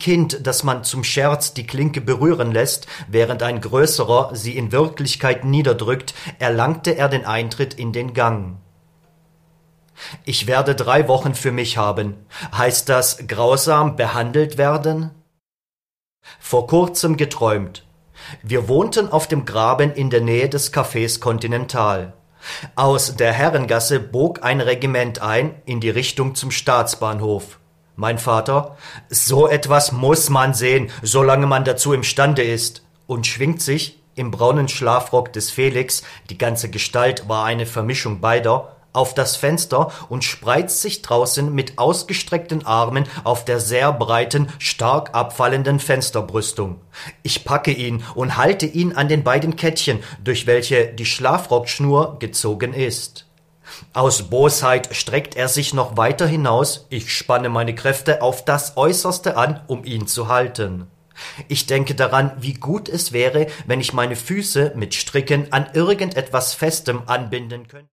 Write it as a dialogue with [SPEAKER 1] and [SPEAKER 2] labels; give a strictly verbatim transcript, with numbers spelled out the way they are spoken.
[SPEAKER 1] Kind, das man zum Scherz die Klinke berühren lässt, während ein Größerer sie in Wirklichkeit niederdrückt, erlangte er den Eintritt in den Gang. »Ich werde drei Wochen für mich haben. Heißt das grausam behandelt werden?« Vor kurzem geträumt. Wir wohnten auf dem Graben in der Nähe des Cafés Continental. Aus der Herrengasse bog ein Regiment ein in die Richtung zum Staatsbahnhof. Mein Vater: »So etwas muss man sehen, solange man dazu imstande ist«, und schwingt sich im braunen Schlafrock des Felix, die ganze Gestalt war eine Vermischung beider, auf das Fenster und spreizt sich draußen mit ausgestreckten Armen auf der sehr breiten, stark abfallenden Fensterbrüstung. Ich packe ihn und halte ihn an den beiden Kettchen, durch welche die Schlafrockschnur gezogen ist. Aus Bosheit streckt er sich noch weiter hinaus, ich spanne meine Kräfte auf das Äußerste an, um ihn zu halten. Ich denke daran, wie gut es wäre, wenn ich meine Füße mit Stricken an irgendetwas Festem anbinden könnte.